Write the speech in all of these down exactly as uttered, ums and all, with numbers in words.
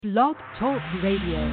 Blog Talk Radio.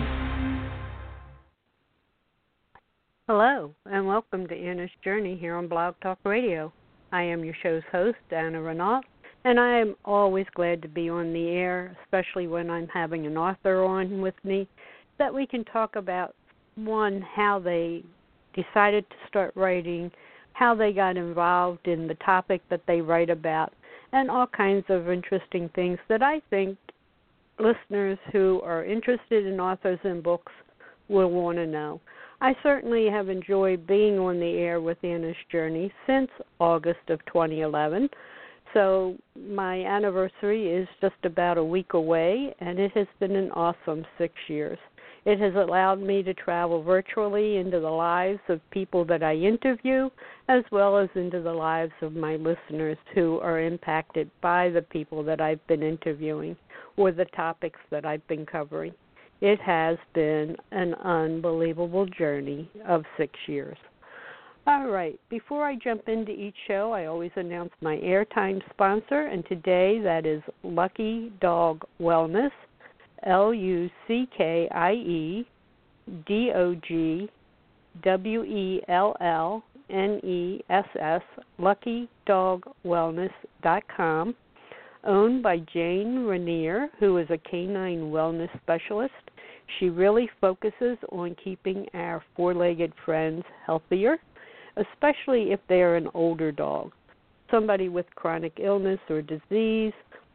Hello, and welcome to Anna's Journey here on Blog Talk Radio. I am your show's host, Anna Renault, and I am always glad to be on the air, especially when I'm having an author on with me, that we can talk about, one, how they decided to start writing, how they got involved in the topic that they write about, and all kinds of interesting things that I think listeners who are interested in authors and books will want to know. I certainly have enjoyed being on the air with Anna's Journey since August of twenty eleven. So my anniversary is just about a week away, and it has been an awesome six years. It has allowed me to travel virtually into the lives of people that I interview, as well as into the lives of my listeners who are impacted by the people that I've been interviewing or the topics that I've been covering. It has been an unbelievable journey of six years. All right, before I jump into each show, I always announce my airtime sponsor, and today that is Lucky Dog Wellness, L U C K I E D O G W E L L N E S S, lucky dog wellness dot com, owned by Jane Rainier, who is a canine wellness specialist. She really focuses on keeping our four-legged friends healthier, especially if they are an older dog, somebody with chronic illness or disease,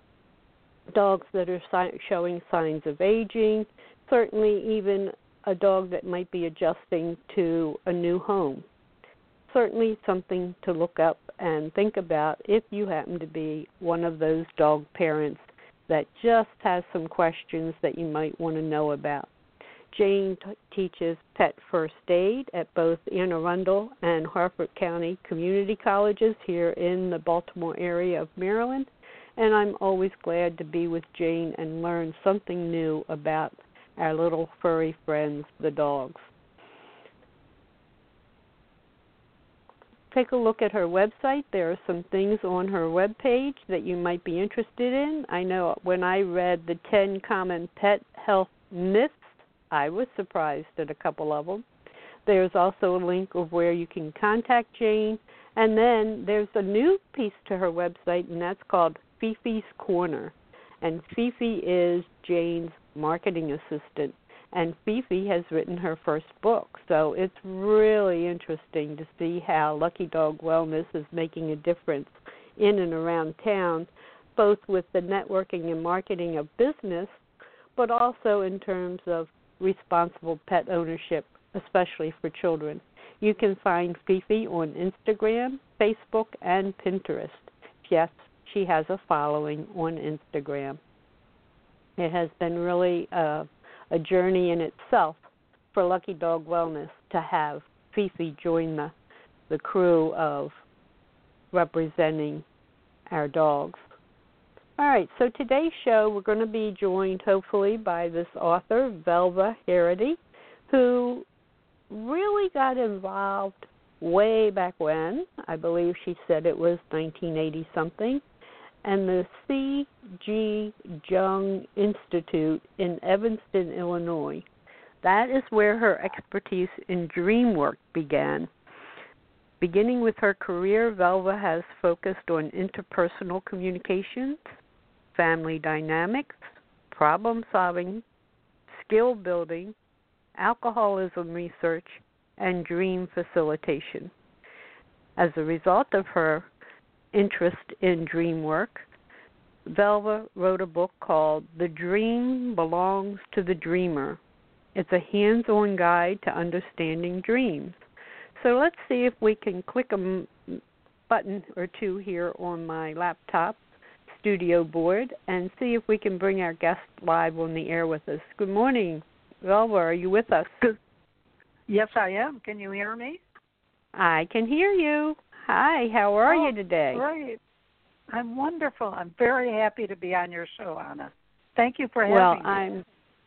dogs that are si- showing signs of aging, certainly even a dog that might be adjusting to a new home. Certainly something to look up and think about if you happen to be one of those dog parents that just has some questions that you might want to know about. Jane t- teaches pet first aid at both Anne Arundel and Harford County Community Colleges here in the Baltimore area of Maryland, and I'm always glad to be with Jane and learn something new about our little furry friends, the dogs. Take a look at her website. There are some things on her webpage that you might be interested in. I know when I read the ten Common Pet Health Myths, I was surprised at a couple of them. There's also a link of where you can contact Jane. And then there's a new piece to her website, and that's called Fifi's Corner. And Fifi is Jane's marketing assistant. And Fifi has written her first book. So it's really interesting to see how Lucky Dog Wellness is making a difference in and around town, both with the networking and marketing of business, but also in terms of responsible pet ownership, especially for children. You can find Fifi on Instagram, Facebook, and Pinterest. Yes, she has a following on Instagram. It has been really a, a journey in itself for Lucky Dog Wellness to have Fifi join the, the crew of representing our dogs. All right, so today's show, we're going to be joined, hopefully, by this author, Velva Harady, who really got involved way back when. I believe she said it was nineteen eighty-something, and the C G. Jung Institute in Evanston, Illinois. That is where her expertise in dream work began. Beginning with her career, Velva has focused on interpersonal communications, family dynamics, problem solving, skill building, alcoholism research, and dream facilitation. As a result of her interest in dream work, Velva wrote a book called The Dream Belongs to the Dreamer. It's a hands-on guide to understanding dreams. So let's see if we can click a m- button or two here on my laptop studio board and see if we can bring our guest live on the air with us. Good morning, Velva. Are you with us? Good. Yes, I am. Can you hear me? I can hear you. Hi, how are oh, you today? Great. I'm wonderful. I'm very happy to be on your show, Anna. Thank you for having well, me. Well, I'm.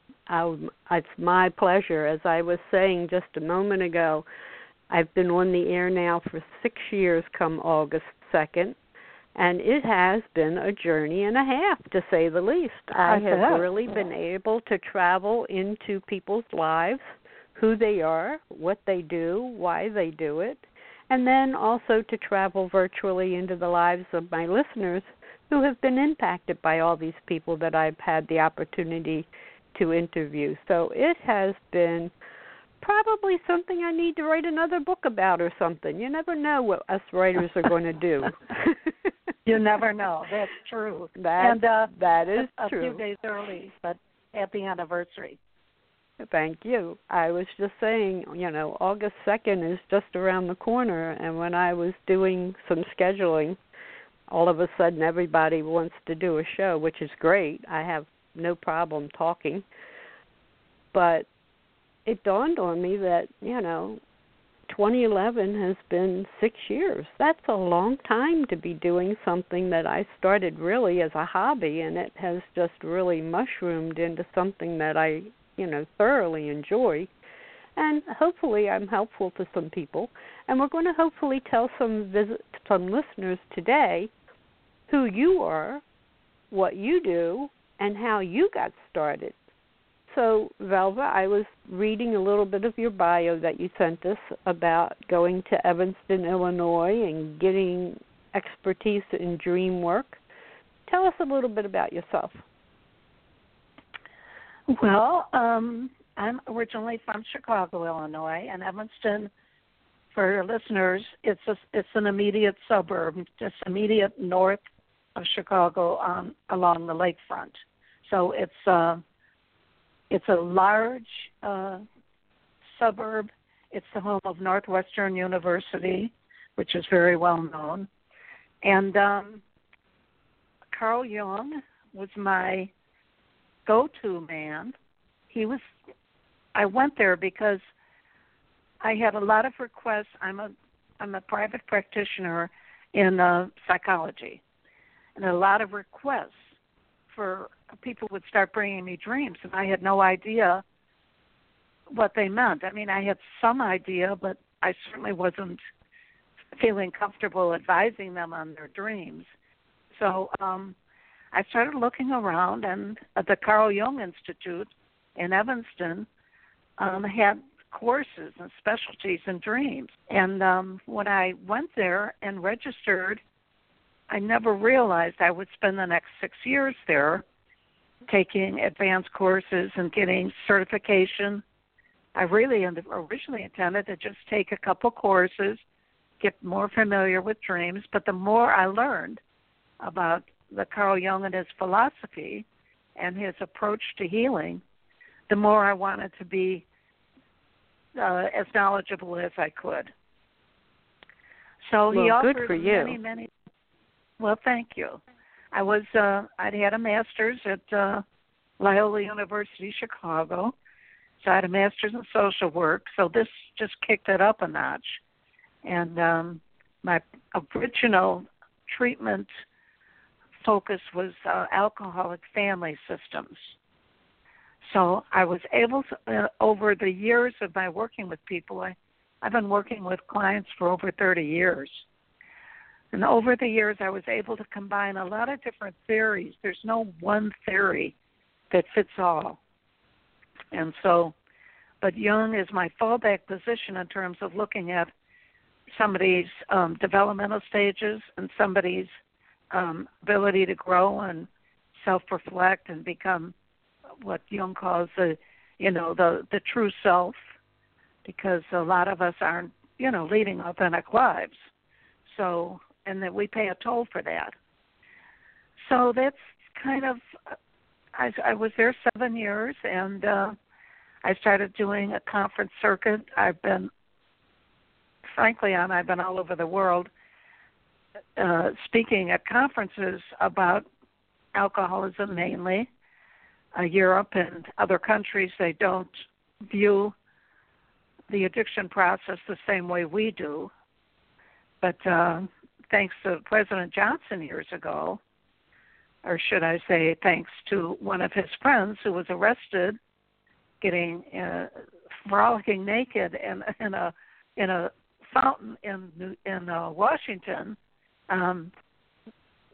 I, it's my pleasure. As I was saying just a moment ago, I've been on the air now for six years come August second, And it has been a journey and a half, to say the least. I, I have bet. really been able to travel into people's lives, who they are, what they do, why they do it, and then also to travel virtually into the lives of my listeners who have been impacted by all these people that I've had the opportunity to interview. So it has been probably something I need to write another book about or something. You never know what us writers are going to do. You never know. That's true. That, and uh, that is a, a true. A few days early, but happy anniversary. Thank you. I was just saying, you know, August second is just around the corner, and when I was doing some scheduling, all of a sudden everybody wants to do a show, which is great. I have no problem talking. But it dawned on me that, you know, twenty eleven has been six years. That's a long time to be doing something that I started really as a hobby, and it has just really mushroomed into something that I, you know, thoroughly enjoy. And hopefully I'm helpful to some people. And we're going to hopefully tell some visit, some listeners today who you are, what you do, and how you got started. So, Velva, I was reading a little bit of your bio that you sent us about going to Evanston, Illinois, and getting expertise in dream work. Tell us a little bit about yourself. Well, um, I'm originally from Chicago, Illinois, and Evanston, for your listeners, it's a, it's an immediate suburb, just immediate north of Chicago on along the lakefront. So it's uh, it's a large uh, suburb. It's the home of Northwestern University, which is very well known. And um, Carl Jung was my go-to man. He was. I went there because I had a lot of requests. I'm a I'm a private practitioner in uh, psychology, and a lot of requests for people would start bringing me dreams, and I had no idea what they meant. I mean, I had some idea, but I certainly wasn't feeling comfortable advising them on their dreams. So um, I started looking around, and at the Carl Jung Institute in Evanston um, had courses and specialties in dreams. And um, when I went there and registered, I never realized I would spend the next six years there taking advanced courses and getting certification. I really originally intended to just take a couple courses, get more familiar with dreams, but the more I learned about the Carl Jung and his philosophy and his approach to healing, the more I wanted to be uh, as knowledgeable as I could. So well, he offered good for you. many, many. Well, thank you. I was uh, I'd had a master's at uh, Loyola University, Chicago. So I had a master's in social work. So this just kicked it up a notch. And um, my original treatment focus was uh, alcoholic family systems. So I was able to, uh, over the years of my working with people, I, I've been working with clients for over thirty years. And over the years, I was able to combine a lot of different theories. There's no one theory that fits all. And so, but Jung is my fallback position in terms of looking at somebody's um, developmental stages and somebody's um, ability to grow and self-reflect and become what Jung calls the, you know, the, the true self, because a lot of us aren't, you know, leading authentic lives. So, and that we pay a toll for that. So that's kind of, I, I was there seven years, and uh, I started doing a conference circuit. I've been, frankly, on, I've been all over the world uh, speaking at conferences about alcoholism mainly. Uh, Europe and other countries, they don't view the addiction process the same way we do. But uh, thanks to President Johnson years ago, or should I say thanks to one of his friends who was arrested getting uh, frolicking naked in, in a in a fountain in in uh, Washington, um,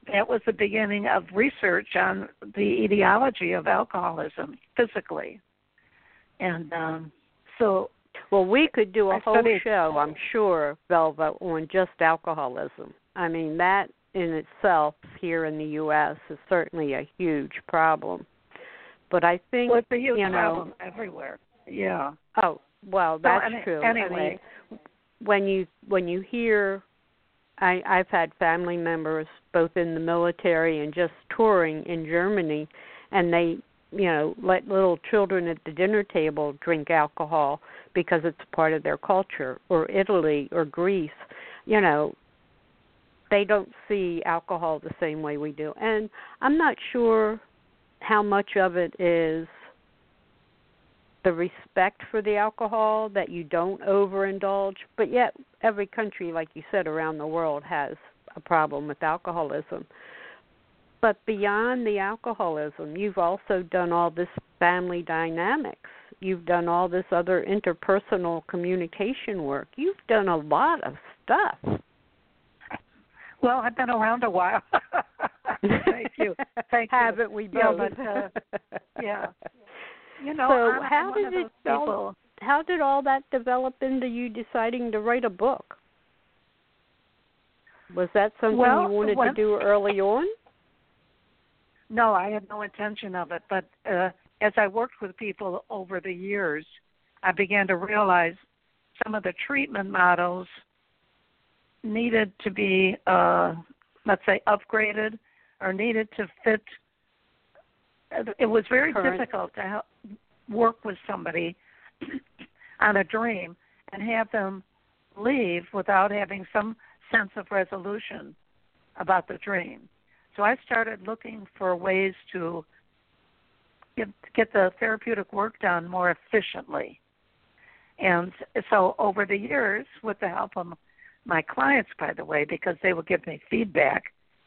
that was the beginning of research on the etiology of alcoholism physically. And um, so well, we could do a I whole studied, show, I'm sure, Velva, on just alcoholism. I mean, that in itself here in the U S is certainly a huge problem. But I think, well, it's a huge you know, problem everywhere. Yeah. Oh, well, that's so, true. Anyway, I mean, when you when you hear, I, I've had family members both in the military and just touring in Germany, and they, you know, let little children at the dinner table drink alcohol because it's part of their culture, or Italy or Greece. You know, they don't see alcohol the same way we do. And I'm not sure how much of it is the respect for the alcohol, that you don't overindulge, but yet every country, like you said, around the world has a problem with alcoholism. But beyond the alcoholism, you've also done all this family dynamics. You've done all this other interpersonal communication work. You've done a lot of stuff. Well, I've been around a while. Thank you. Thank Haven't you. we both? Yeah, but, uh, yeah. You know, so I'm, how I'm did it all, people. how did all that develop into you deciding to write a book? Was that something well, you wanted when, to do early on? No, I had no intention of it. But uh, as I worked with people over the years, I began to realize some of the treatment models needed to be, uh, let's say, upgraded or needed to fit. It was very Current. difficult to help work with somebody on a dream and have them leave without having some sense of resolution about the dream. So I started looking for ways to get, get the therapeutic work done more efficiently. And so over the years, with the help of my clients, by the way, because they would give me feedback,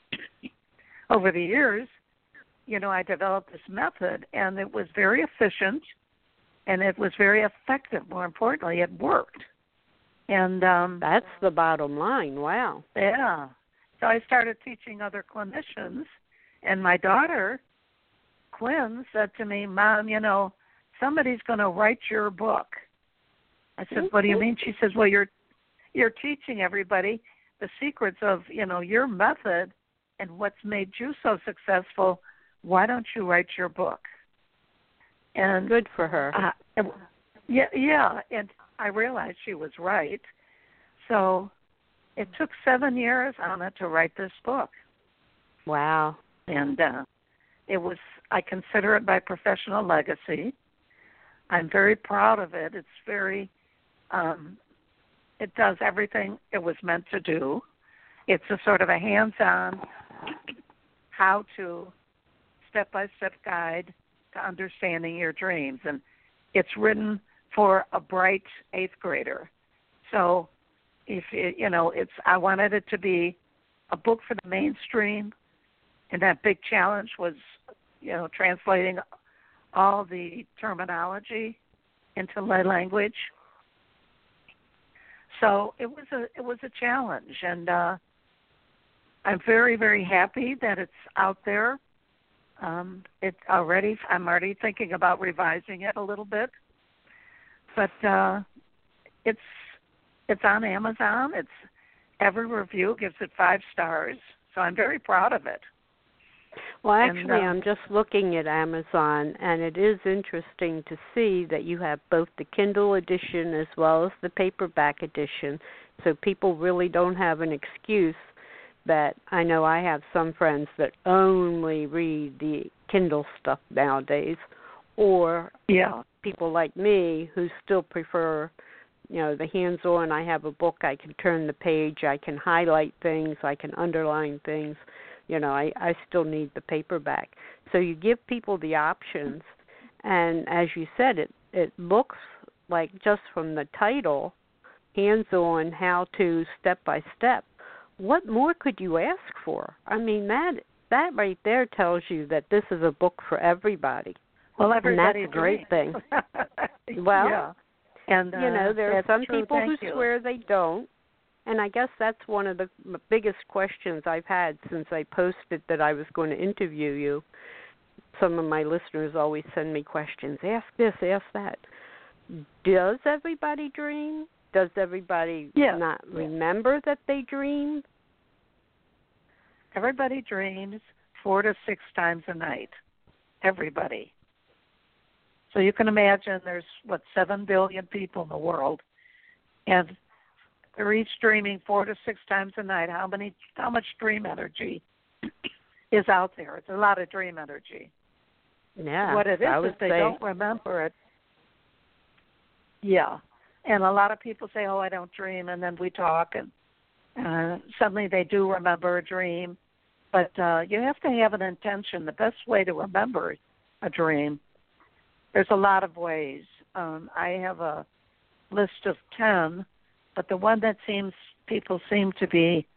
over the years, you know, I developed this method, and it was very efficient, and it was very effective. More importantly, it worked. And um, that's the bottom line. Wow. Yeah. So I started teaching other clinicians, and my daughter, Quinn, said to me, "Mom, you know, somebody's going to write your book." I said, "What do you mean?" She says, "Well, you're you're teaching everybody the secrets of, you know, your method and what's made you so successful. Why don't you write your book?" And good for her. Uh, yeah, yeah, and I realized she was right. So it took seven years, Anna, to write this book. Wow. And uh, it was, I consider it my professional legacy. I'm very proud of it. It's very, um, it does everything it was meant to do. It's a sort of a hands-on how-to, step-by-step guide to understanding your dreams. And it's written for a bright eighth grader. So if it, you know, it's, I wanted it to be a book for the mainstream, and that big challenge was, you know, translating all the terminology into lay language. So it was a it was a challenge, and uh, I'm very very happy that it's out there. Um, it already I'm already thinking about revising it a little bit, but uh, it's it's on Amazon. It's every review gives it five stars, so I'm very proud of it. Well, actually, and, uh, I'm just looking at Amazon, and it is interesting to see that you have both the Kindle edition as well as the paperback edition, so people really don't have an excuse that I know I have some friends that only read the Kindle stuff nowadays, or yeah. people like me who still prefer, you know, the hands-on. I have a book, I can turn the page, I can highlight things, I can underline things. You know, I, I still need the paperback. So you give people the options, and as you said, it, it looks like just from the title, hands-on, how-to, step-by-step. What more could you ask for? I mean, that that right there tells you that this is a book for everybody. Well, everybody. And that's a great thing. Well, yeah. and uh, you know, there are some true. people Thank who you. swear they don't, And I guess that's one of the biggest questions I've had since I posted that I was going to interview you. Some of my listeners always send me questions. Ask this, ask that. Does everybody dream? Does everybody yeah. not remember that they dream? Everybody dreams four to six times a night. Everybody. So you can imagine there's, what, seven billion people in the world, and they're each dreaming four to six times a night. How many? How much dream energy is out there? It's a lot of dream energy. Yeah. What it is I is would they say, don't remember it. Yeah. And a lot of people say, oh, I don't dream, and then we talk, and uh, suddenly they do remember a dream. But uh, you have to have an intention. The best way to remember a dream, there's a lot of ways. Um, I have a list of ten, but the one that seems people seem to be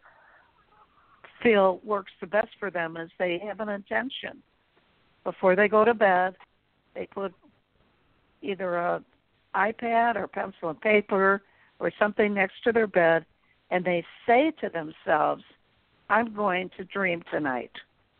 feel works the best for them is they have an intention. Before they go to bed, they put either a iPad or pencil and paper or something next to their bed, and they say to themselves, I'm going to dream tonight.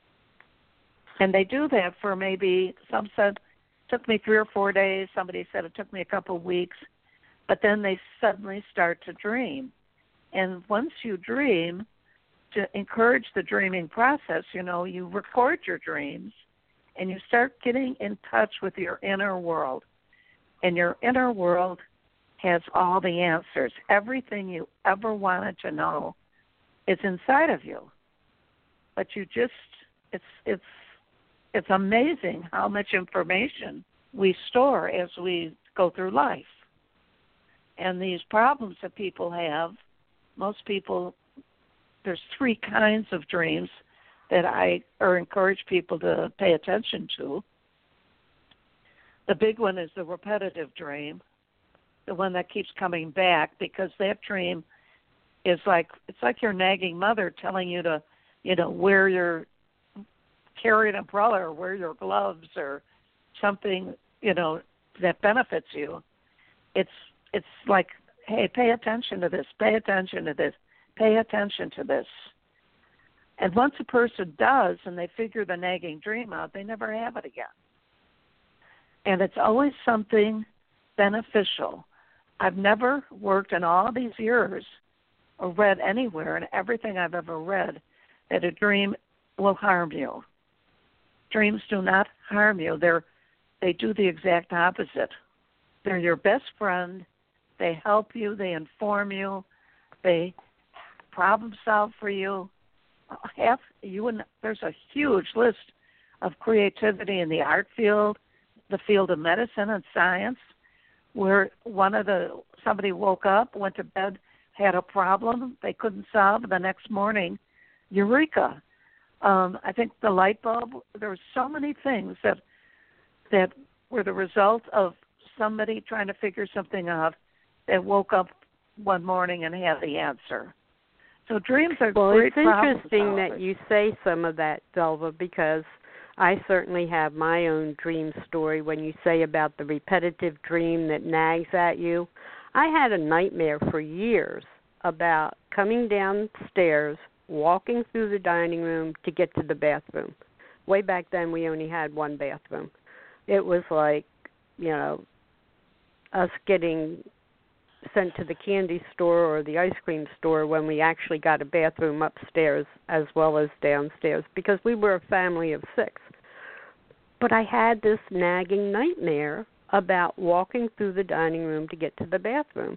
And they do that for maybe, some said, it took me three or four days. Somebody said it took me a couple of weeks. But then they suddenly start to dream. And once you dream, to encourage the dreaming process, you know, you record your dreams and you start getting in touch with your inner world. And your inner world has all the answers. Everything you ever wanted to know is inside of you. But you just, it's it's it's amazing how much information we store as we go through life. And these problems that people have, most people, there's three kinds of dreams that I or encourage people to pay attention to. The big one is the repetitive dream, the one that keeps coming back, because that dream is like, it's like your nagging mother telling you to, you know, wear your, carry an umbrella or wear your gloves or something, you know, that benefits you. It's it's like, hey, pay attention to this, pay attention to this, pay attention to this. And once a person does and they figure the nagging dream out, they never have it again. And it's always something beneficial. I've never worked in all these years or read anywhere in everything I've ever read that a dream will harm you. Dreams do not harm you. They're, they do the exact opposite. They're your best friend. They help you. They inform you. They problem solve for you. Half, you and, there's a huge list of creativity in the art field, the field of medicine and science, where one of the somebody woke up, went to bed, had a problem they couldn't solve, and the next morning, eureka. Um, I think the light bulb, there were so many things that that were the result of somebody trying to figure something out that woke up one morning and had the answer. So dreams are well, great it's interesting solvers. that you say some of that, Zelva, because I certainly have my own dream story when you say about the repetitive dream that nags at you. I had a nightmare for years about coming downstairs, walking through the dining room to get to the bathroom. Way back then, we only had one bathroom. It was like, you know, us getting sent to the candy store or the ice cream store when we actually got a bathroom upstairs as well as downstairs, because we were a family of six. But I had this nagging nightmare about walking through the dining room to get to the bathroom.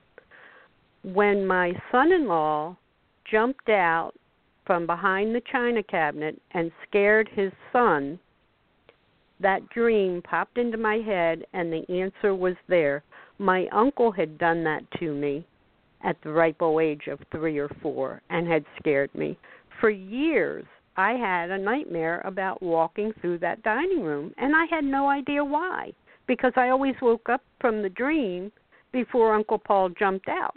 When my son-in-law jumped out from behind the china cabinet and scared his son, that dream popped into my head and the answer was there. My uncle had done that to me at the ripe old age of three or four and had scared me. For years, I had a nightmare about walking through that dining room, and I had no idea why, because I always woke up from the dream before Uncle Paul jumped out.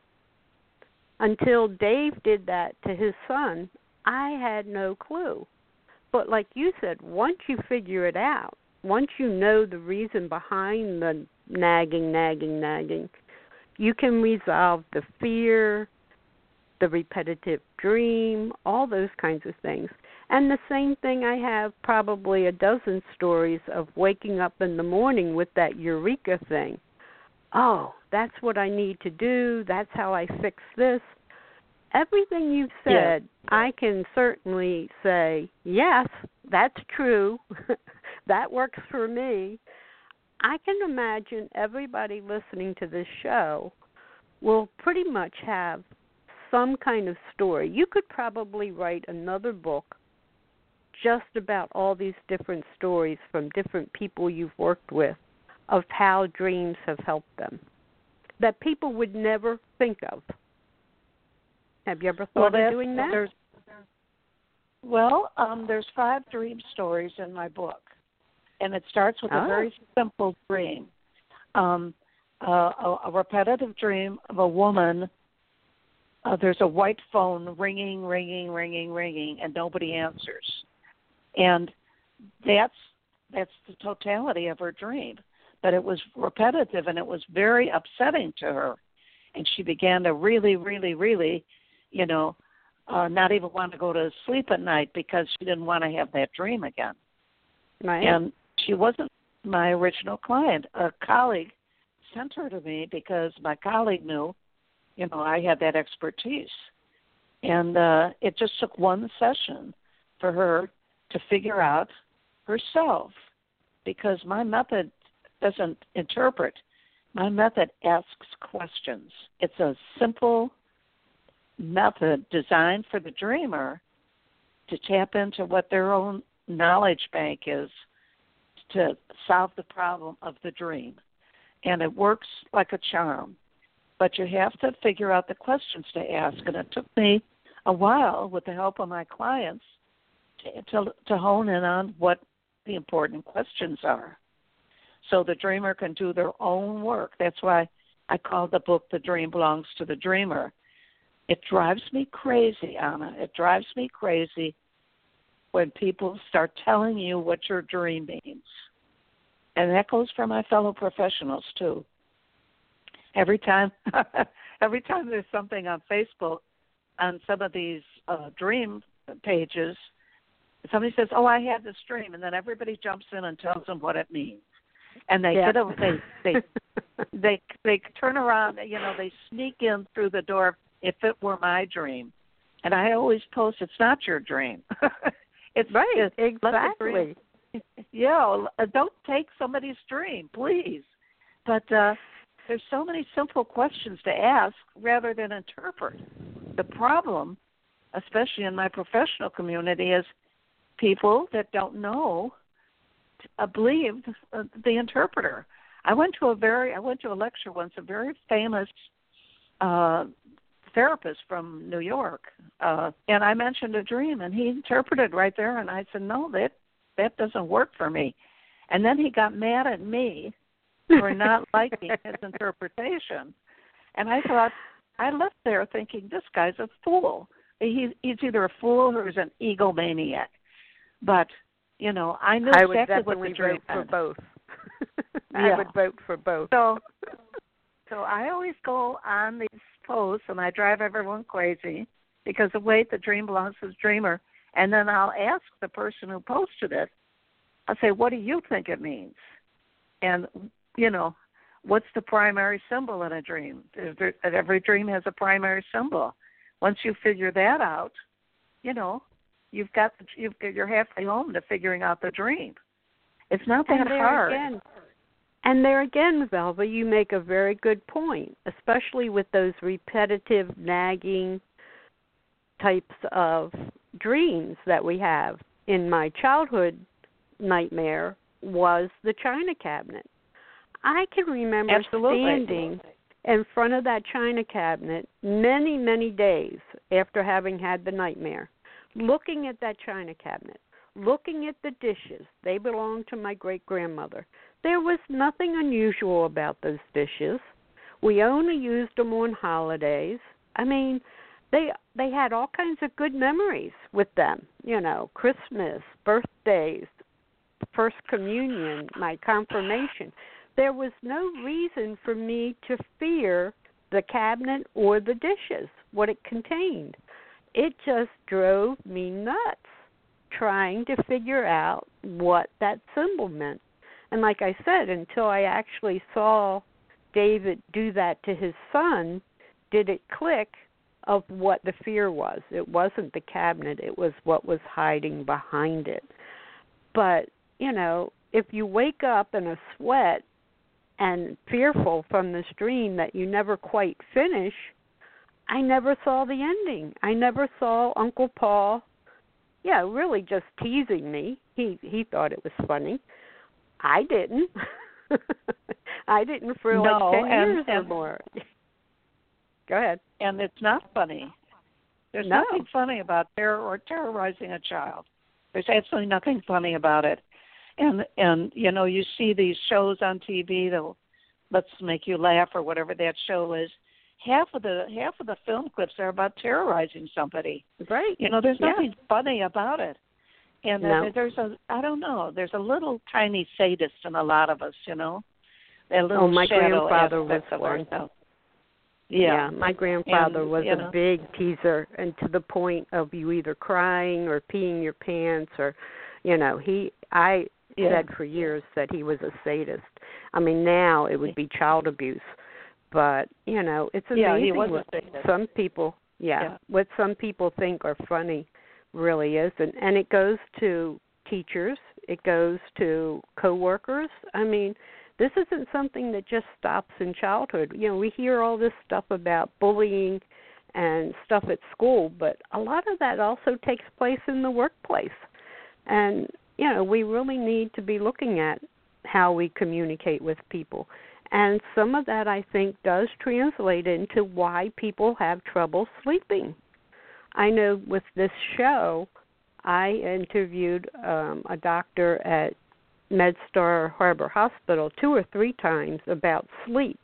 Until Dave did that to his son, I had no clue. But like you said, once you figure it out, once you know the reason behind the nagging, nagging, nagging, you can resolve the fear, the repetitive dream, all those kinds of things. And the same thing, I have probably a dozen stories of waking up in the morning with that eureka thing. Oh, that's what I need to do. That's how I fix this. Everything you've said, yes. I can certainly say, yes, that's true. That works for me. I can imagine everybody listening to this show will pretty much have some kind of story. You could probably write another book just about all these different stories from different people you've worked with of how dreams have helped them that people would never think of. Have you ever thought well, of doing that? There's, well, um, there's five dream stories in my book, and it starts with oh. a very simple dream, um, uh, a, a repetitive dream of a woman. Uh, there's a white phone ringing, ringing, ringing, ringing, and nobody answers. And that's that's the totality of her dream. But it was repetitive, and it was very upsetting to her. And she began to really, really, really, you know, uh, not even want to go to sleep at night because she didn't want to have that dream again. Right. And she wasn't my original client. A colleague sent her to me because my colleague knew, you know, I had that expertise. And uh, it just took one session for her to figure out herself, because my method doesn't interpret. My method asks questions. It's a simple method designed for the dreamer to tap into what their own knowledge bank is to solve the problem of the dream. And it works like a charm. But you have to figure out the questions to ask. And it took me a while, with the help of my clients, to, to, to hone in on what the important questions are, so the dreamer can do their own work. That's why I call the book The Dream Belongs to the Dreamer. It drives me crazy, Anna. It drives me crazy when people start telling you what your dream means. And that goes for my fellow professionals, too. Every time every time there's something on Facebook, on some of these uh, dream pages, somebody says, oh, I had this dream, and then everybody jumps in and tells them what it means. And they yeah. get a, they they they they turn around, you know, they sneak in through the door. If it were my dream, and I always post, it's not your dream. It's right, it's, exactly. Yeah, don't take somebody's dream, please. But uh, there's so many simple questions to ask rather than interpret. The problem, especially in my professional community, is people that don't know uh, believe uh, the interpreter. I went to a very I went to a lecture once. A very famous uh, therapist from New York, uh, and I mentioned a dream, and he interpreted right there. And I said, "No, that that doesn't work for me." And then he got mad at me for not liking his interpretation. And I thought, I left there thinking, this guy's a fool. He, he's either a fool or he's an egomaniac. But, you know, I knew I would exactly what the definitely dream vote meant. for both. Yeah. I would vote for both. So, so I always go on these posts and I drive everyone crazy because the way the dream belongs to the dreamer. And then I'll ask the person who posted it, I'll say, what do you think it means? And, you know, what's the primary symbol in a dream? Every dream has a primary symbol. Once you figure that out, you know, you've got you've you're halfway home to figuring out the dream. It's not that and there hard. Again, and there again, Velva, you make a very good point, especially with those repetitive, nagging types of dreams that we have. In my childhood nightmare was the china cabinet. I can remember Absolutely. standing in front of that china cabinet many, many days after having had the nightmare, looking at that china cabinet, looking at the dishes. They belonged to my great-grandmother. There was nothing unusual about those dishes. We only used them on holidays. I mean, they they had all kinds of good memories with them, you know, Christmas, birthdays, First Communion, my confirmation. There was no reason for me to fear the cabinet or the dishes what it contained. It just drove me nuts trying to figure out what that symbol meant. And like I said, until I actually saw David do that to his son, did it click of what the fear was. It wasn't the cabinet, it was what was hiding behind it. But, you know, if you wake up in a sweat and fearful from this dream that you never quite finish, I never saw the ending. I never saw Uncle Paul, yeah, really just teasing me. He he thought it was funny. I didn't. I didn't for like no, ten and, years and, or more. Go ahead. And it's not funny. There's no. nothing funny about terror or terrorizing a child. There's absolutely nothing funny about it. And and you know, you see these shows on T V that'll let's make you laugh or whatever that show is. Half of the half of the film clips are about terrorizing somebody. Right. You know, there's yeah. nothing funny about it. And no. uh, there's a I don't know, there's a little tiny sadist in a lot of us, you know. That little oh, my shadow grandfather was of one. ourselves. Yeah. yeah, my grandfather and, was you a know, big teaser, and to the point of you either crying or peeing your pants, or, you know, he. I yeah. said for years that he was a sadist. I mean, now it would be child abuse, but you know, it's amazing yeah, he was what a sadist. some people, yeah, yeah, what some people think are funny, really isn't, and it goes to teachers, it goes to coworkers. I mean. This isn't something that just stops in childhood. You know, we hear all this stuff about bullying and stuff at school, but a lot of that also takes place in the workplace. And, you know, we really need to be looking at how we communicate with people. And some of that, I think, does translate into why people have trouble sleeping. I know with this show, I interviewed um, a doctor at MedStar Harbor Hospital two or three times about sleep,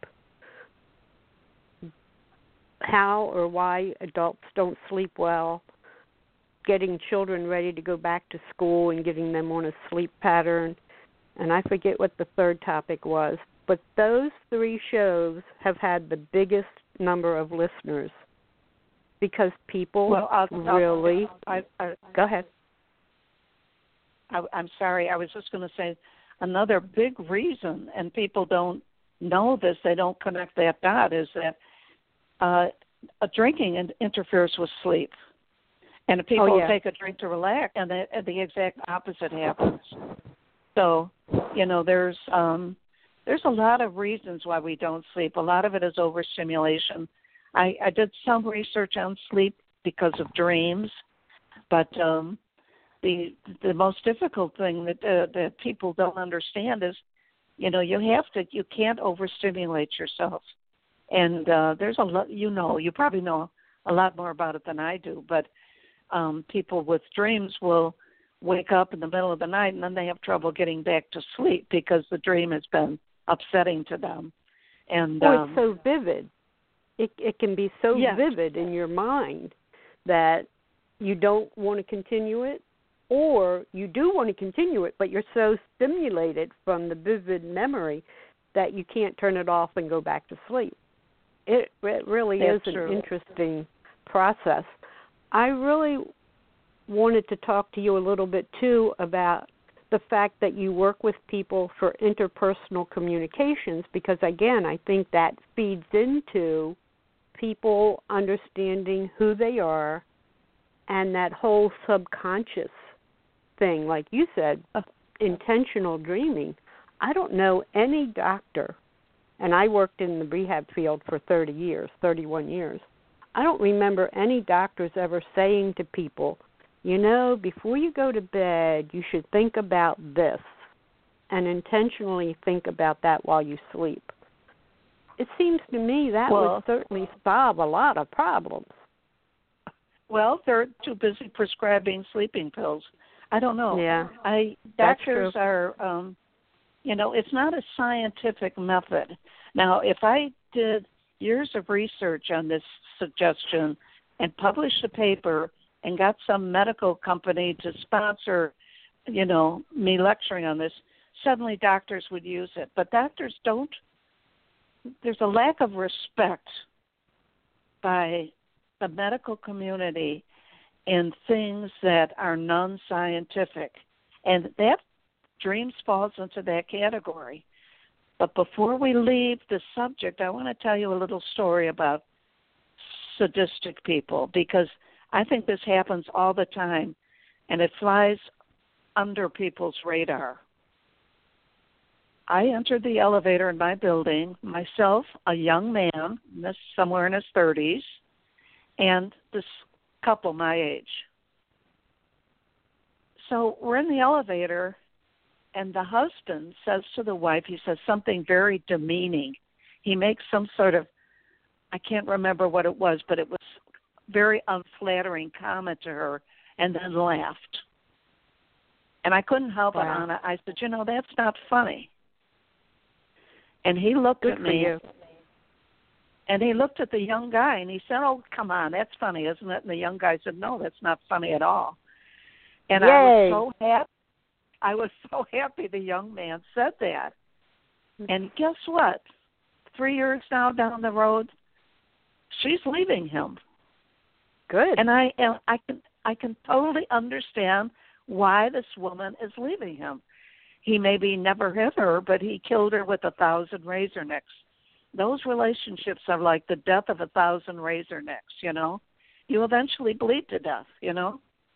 how or why adults don't sleep well, getting children ready to go back to school and getting them on a sleep pattern, and I forget what the third topic was, but those three shows have had the biggest number of listeners because people well, I'll, really... I'll, I, I, go ahead. I, I'm sorry, I was just going to say another big reason, and people don't know this, they don't connect that dot, is that uh, a drinking in, interferes with sleep. And if people oh, yeah. take a drink to relax, and the, and the exact opposite happens. So, you know, there's um, there's a lot of reasons why we don't sleep. A lot of it is overstimulation. I, I did some research on sleep because of dreams, but um, the the most difficult thing that uh, that people don't understand is, you know, you have to you can't overstimulate yourself, and uh, there's a lot. You know, you probably know a lot more about it than I do, but um, people with dreams will wake up in the middle of the night and then they have trouble getting back to sleep because the dream has been upsetting to them. And oh, um, it's so vivid. It it can be so yes. vivid in your mind that you don't want to continue it, or you do want to continue it, but you're so stimulated from the vivid memory that you can't turn it off and go back to sleep. It, it really That's is an true. interesting process. I really wanted to talk to you a little bit, too, about the fact that you work with people for interpersonal communications, because, again, I think that feeds into people understanding who they are and that whole subconscious thing, like you said, uh, intentional dreaming. I don't know any doctor, and I worked in the rehab field for thirty years, thirty-one years. I don't remember any doctors ever saying to people, you know, before you go to bed, you should think about this and intentionally think about that while you sleep. It seems to me that well, would certainly solve a lot of problems. Well, they're too busy prescribing sleeping pills. I don't know. Yeah, I doctors are, um, you know, it's not a scientific method. Now, if I did years of research on this suggestion and published a paper and got some medical company to sponsor, you know, me lecturing on this, suddenly doctors would use it. But doctors don't. There's a lack of respect by the medical community in things that are non-scientific. And that dreams falls into that category. But before we leave the subject, I want to tell you a little story about sadistic people, because I think this happens all the time, and it flies under people's radar. I entered the elevator in my building, myself, a young man, this somewhere in his thirties, and this couple my age. So we're in the elevator, and the husband says to the wife, he says something very demeaning. He makes some sort of, I can't remember what it was, but it was very unflattering comment to her, and then laughed. And I couldn't help wow. it, Anna. I said, you know, that's not funny. And he looked Good at for me, you. and he looked at the young guy, and he said, oh, come on, that's funny, isn't it? And the young guy said, no, that's not funny at all. And Yay. I was so happy. I was so happy the young man said that. And guess what? Three years now down the road, she's leaving him. Good. And I, and I can, I can totally understand why this woman is leaving him. He maybe never hit her, but he killed her with a thousand razor necks. Those relationships are like the death of a thousand razor necks, you know. You eventually bleed to death, you know.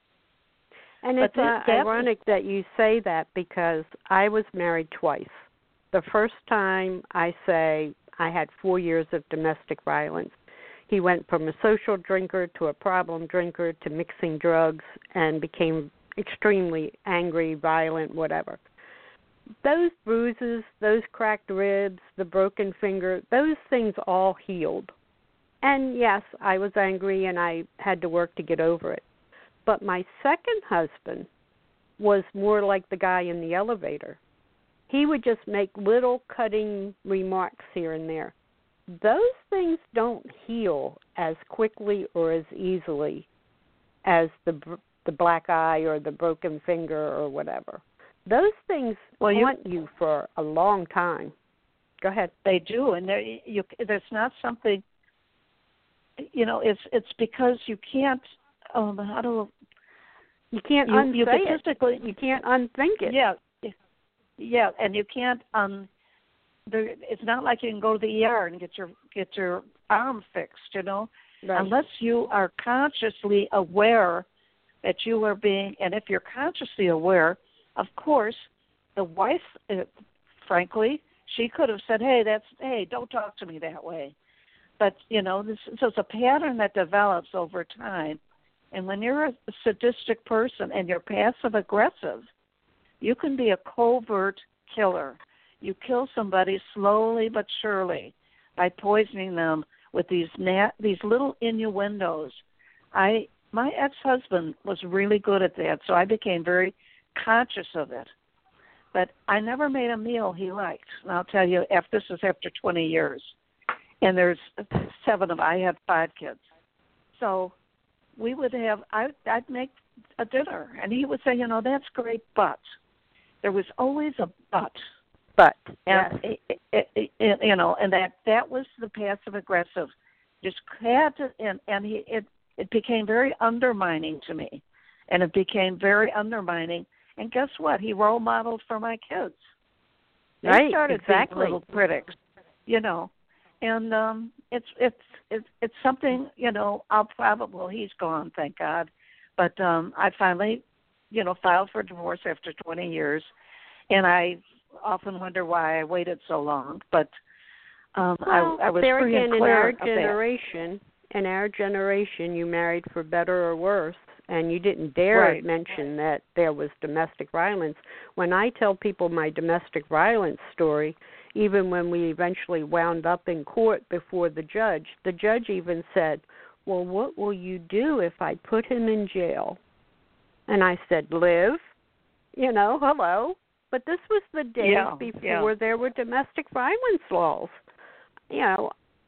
And But it's uh, that ironic was, that you say that, because I was married twice. The first time I say I had four years of domestic violence. He went from a social drinker to a problem drinker to mixing drugs and became extremely angry, violent, whatever. Those bruises, those cracked ribs, the broken finger, those things all healed. And yes, I was angry and I had to work to get over it. But my second husband was more like the guy in the elevator. He would just make little cutting remarks here and there. Those things don't heal as quickly or as easily as the the black eye or the broken finger or whatever. Those things well, you, haunt you for a long time. Go ahead. They do, and you, there's not something, you know, it's it's because you can't, um, how do you can't you, unsay you it. physically, You can't unthink it. Yeah, yeah, and you can't um, there. It's not like you can go to the E R and get your get your arm fixed, you know, right. Unless you are consciously aware that you are being, and if you're consciously aware, of course, the wife, uh, frankly, she could have said, hey, that's, hey, don't talk to me that way. But, you know, this, so it's a pattern that develops over time. And when you're a sadistic person and you're passive-aggressive, you can be a covert killer. You kill somebody slowly but surely by poisoning them with these nat- these little innuendos. I my ex-husband was really good at that, so I became very conscious of it. But I never made a meal he liked. And I'll tell you, after, this is after twenty years. And there's seven of them. I had five kids. So we would have, I, I'd make a dinner. And he would say, you know, that's great, but. There was always a but. But, and yes. it, it, it, it, you know, and that, that was the passive-aggressive. Just had to, and, and he, it, it became very undermining to me. And it became very undermining. And guess what? He role modeled for my kids. They right, started exactly. being little critics, you know. And um, it's it's it's it's something, you know. I'll probably well, he's gone, thank God. But um, I finally, you know, filed for divorce after twenty years, and I often wonder why I waited so long. But um, well, I, I was there free again, and clear in our generation, that. in our generation, you married for better or worse. And you didn't dare right. mention that there was domestic violence. When I tell people my domestic violence story, even when we eventually wound up in court before the judge, the judge even said, well, what will you do if I put him in jail? And I said, live, you know, hello. But this was the days yeah, before yeah. there were domestic violence laws. You know,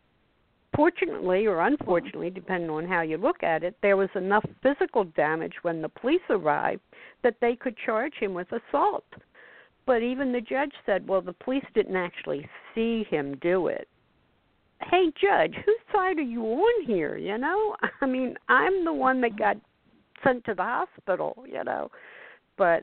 fortunately or unfortunately, depending on how you look at it, there was enough physical damage when the police arrived that they could charge him with assault. But even the judge said, well, the police didn't actually see him do it. hey, Judge, whose side are you on here, you know? I mean, I'm the one that got sent to the hospital, you know. But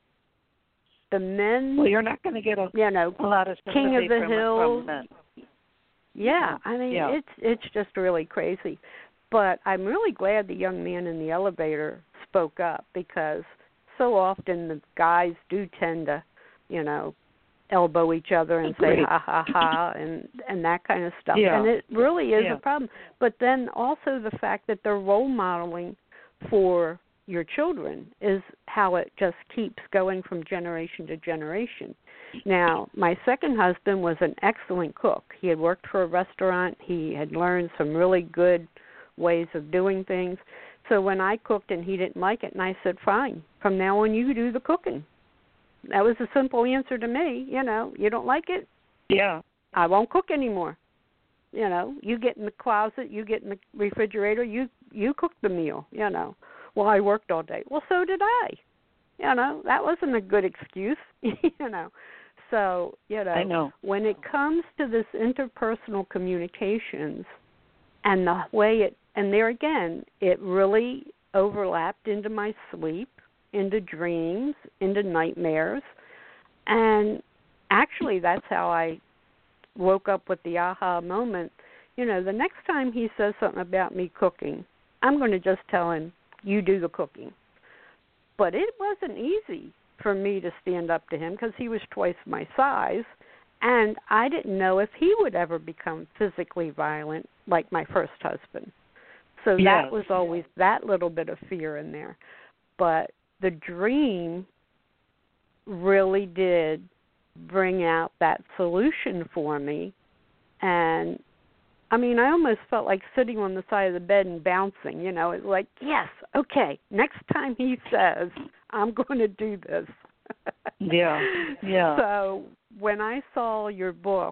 the men... Well, you're not going to get a, you know, a lot of King of the from, Hill. from men. Yeah, I mean, yeah. it's it's just really crazy. But I'm really glad the young man in the elevator spoke up, because so often the guys do tend to, you know, elbow each other and say Great. ha ha ha and and that kind of stuff. Yeah. And it really is yeah. a problem. But then also the fact that they're role modeling for your children is how it just keeps going from generation to generation. Now, my second husband was an excellent cook. He had worked for a restaurant. He had learned some really good ways of doing things. So when I cooked and he didn't like it, and I said, fine, from now on you do the cooking. That was a simple answer to me. You know, you don't like it? Yeah. I won't cook anymore. You know, you get in the closet, you get in the refrigerator, you you cook the meal, you know. Well, I worked all day. Well, so did I. You know, that wasn't a good excuse, you know. So, you know, I know. when it comes to this interpersonal communications and the way it, and there again, it really overlapped into my sleep, into dreams, into nightmares. And actually, that's how I woke up with the aha moment. You know, the next time he says something about me cooking, I'm going to just tell him, you do the cooking. But it wasn't easy for me to stand up to him because he was twice my size, and I didn't know if he would ever become physically violent like my first husband. So yes. that was always that little bit of fear in there. But the dream really did bring out that solution for me. And, I mean, I almost felt like sitting on the side of the bed and bouncing, you know. It's like, yes, okay, next time he says, I'm going to do this. yeah, yeah. So when I saw your book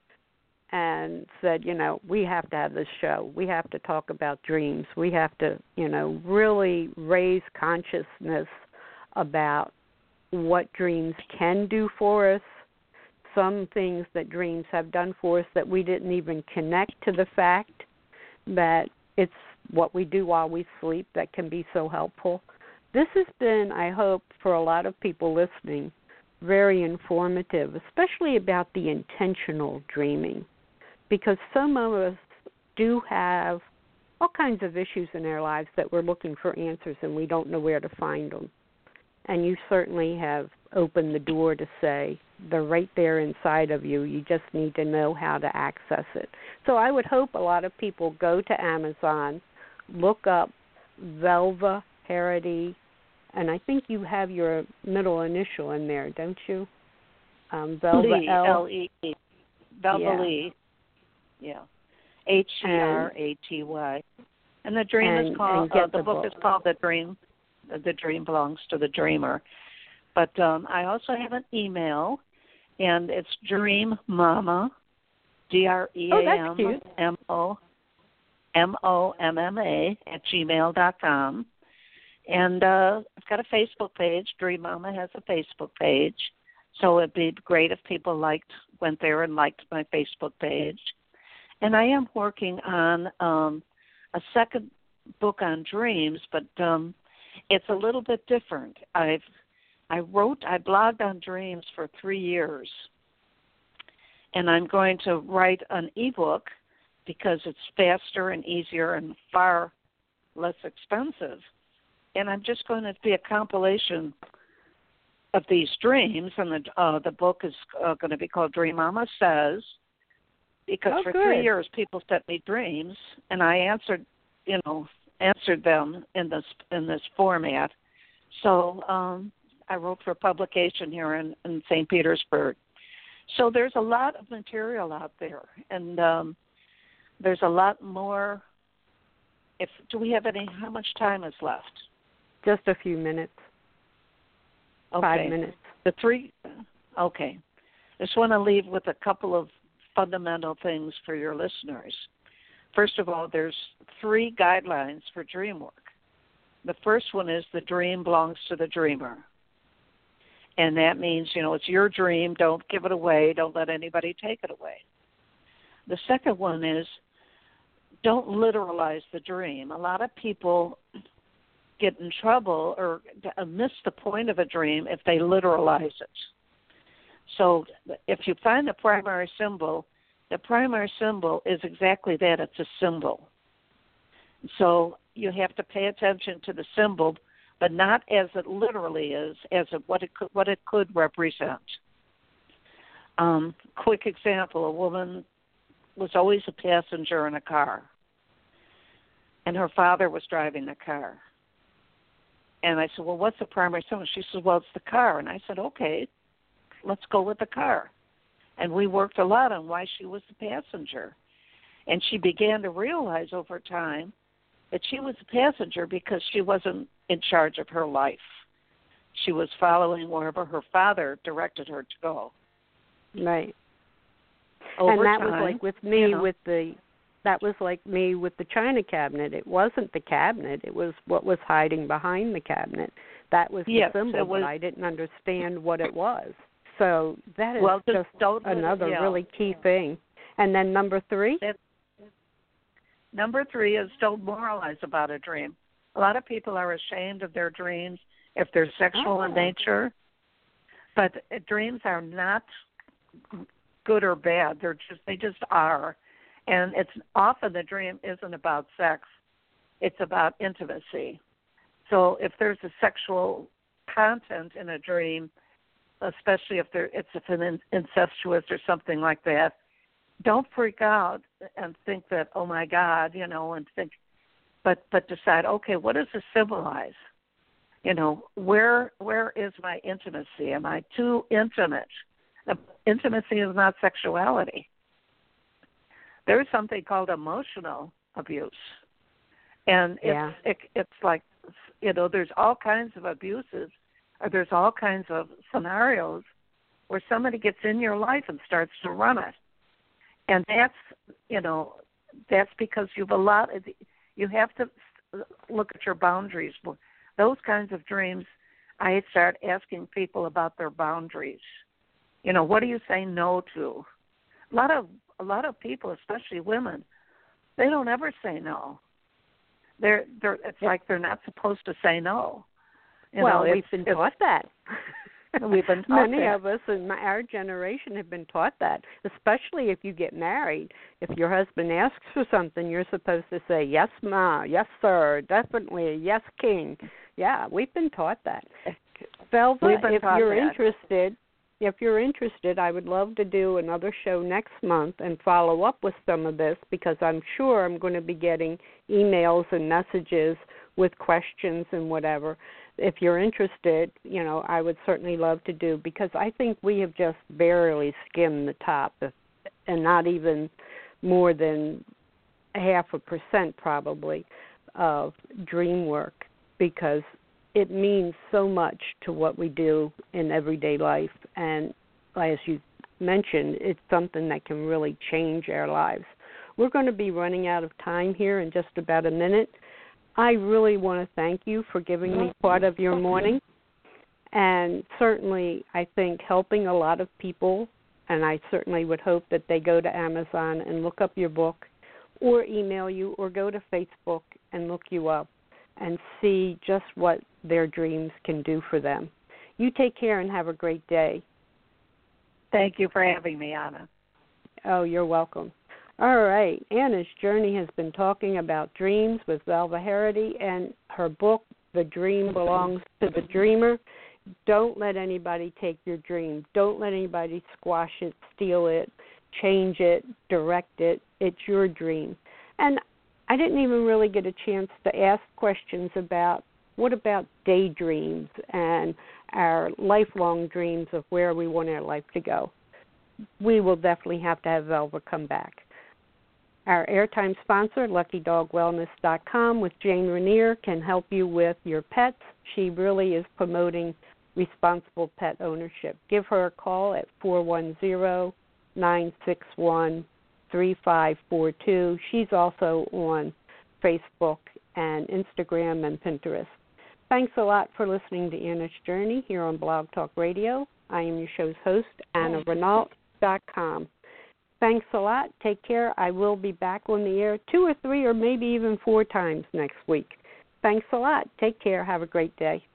and said, you know, we have to have this show, we have to talk about dreams, we have to, you know, really raise consciousness about what dreams can do for us, some things that dreams have done for us that we didn't even connect to the fact that it's what we do while we sleep that can be so helpful. This has been, I hope, for a lot of people listening, very informative, especially about the intentional dreaming, because some of us do have all kinds of issues in our lives that we're looking for answers and we don't know where to find them. And you certainly have opened the door to say they're right there inside of you. You just need to know how to access it. So I would hope a lot of people go to Amazon, look up Velva Harity, and I think you have your middle initial in there, don't you? Um, Velva Lee, L. L E E. Velva yeah. Lee. Yeah. H E R A T Y. And the dream and, is called, uh, the, the book, book is called The Dream. The Dream Belongs to the Dreamer. But um, I also have an email, and it's Dream Mama, D R E A M M O M O M M A at gmail dot com. And uh, I've got a Facebook page. Dream Mama has a Facebook page. So it'd be great if people liked, went there and liked my Facebook page. And I am working on um, a second book on dreams, but um, it's a little bit different. I've I wrote, I blogged on dreams for three years, and I'm going to write an ebook because it's faster and easier and far less expensive. And I'm just going to be a compilation of these dreams, and the uh, the book is uh, going to be called Dream Mama Says, because oh, for good. three years people sent me dreams, and I answered, you know, answered them in this in this format. So um, I wrote for publication here in, in Saint Petersburg. So there's a lot of material out there, and um, there's a lot more. If do we have any? How much time is left? Just a few minutes. Okay. Five minutes. The three. Okay. I just want to leave with a couple of fundamental things for your listeners. First of all, there's three guidelines for dream work. The first one is the dream belongs to the dreamer. And that means, you know, it's your dream. Don't give it away. Don't let anybody take it away. the second one is don't literalize the dream. A lot of people get in trouble or miss the point of a dream if they literalize it. So if you find the primary symbol, the primary symbol is exactly that. It's a symbol. So you have to pay attention to the symbol, but not as it literally is, as it, what it could, what it could represent. Um, quick example, a woman was always a passenger in a car, and her father was driving the car. And I said, well, what's the primary symbol? She said, well, it's the car. And I said, okay, let's go with the car. And we worked a lot on why she was the passenger. And she began to realize over time that she was a passenger because she wasn't in charge of her life. She was following wherever her father directed her to go. Right. Over and that time, was like with me you know, with the that was like me with the china cabinet. It wasn't the cabinet, it was what was hiding behind the cabinet. That was the yes, symbol, was, but I didn't understand what it was. So that is well, just, just don't, another yeah. really key thing. And then number three? That, number three is don't moralize about a dream. A lot of people are ashamed of their dreams if they're sexual oh. in nature, but dreams are not good or bad. They're just they just are, and it's often the dream isn't about sex; it's about intimacy. So if there's a sexual content in a dream, especially if there it's if an incestuous or something like that, don't freak out and think that, oh my God, you know, and think, but but decide, okay, what does this symbolize? You know, where where is my intimacy? Am I too intimate? Intimacy is not sexuality. There's something called emotional abuse, and it's yeah. it, it's like, you know, there's all kinds of abuses, or there's all kinds of scenarios where somebody gets in your life and starts to run it, and that's, you know, that's because you've allowed. You have to look at your boundaries. Those kinds of dreams, I start asking people about their boundaries. You know, what do you say no to? A lot of a lot of people, especially women, they don't ever say no. They're they're it's like they're not supposed to say no. You well, know, we've been taught that. We've been taught Many that. of us in my, our generation have been taught that, especially if you get married. If your husband asks for something, you're supposed to say, yes, ma, yes, sir, definitely, yes, king. Yeah, we've been taught that. Velva, if you're that. interested, if you're interested, I would love to do another show next month and follow up with some of this, because I'm sure I'm going to be getting emails and messages with questions and whatever. If you're interested, you know, I would certainly love to do, because I think we have just barely skimmed the top, and not even more than half a percent probably of dream work, because it means so much to what we do in everyday life. And as you mentioned, it's something that can really change our lives. We're going to be running out of time here in just about a minute. I really want to thank you for giving me part of your morning, and certainly I think helping a lot of people, and I certainly would hope that they go to Amazon and look up your book, or email you, or go to Facebook and look you up and see just what their dreams can do for them. You take care and have a great day. Thank you for having me, Anna. Oh, you're welcome. All right. Anna's Journey has been talking about dreams with Velva Harity, and her book, The Dream Belongs to the Dreamer. Don't let anybody take your dream. Don't let anybody squash it, steal it, change it, direct it. It's your dream. And I didn't even really get a chance to ask questions about what about daydreams and our lifelong dreams of where we want our life to go. We will definitely have to have Velva come back. Our airtime sponsor, Lucky Dog Wellness dot com, with Jane Rainier, can help you with your pets. She really is promoting responsible pet ownership. Give her a call at four one zero, nine six one, three five four two. She's also on Facebook and Instagram and Pinterest. Thanks a lot for listening to Anna's Journey here on Blog Talk Radio. I am your show's host, Anna Renault dot com. Thanks a lot. Take care. I will be back on the air two or three or maybe even four times next week. Thanks a lot. Take care. Have a great day.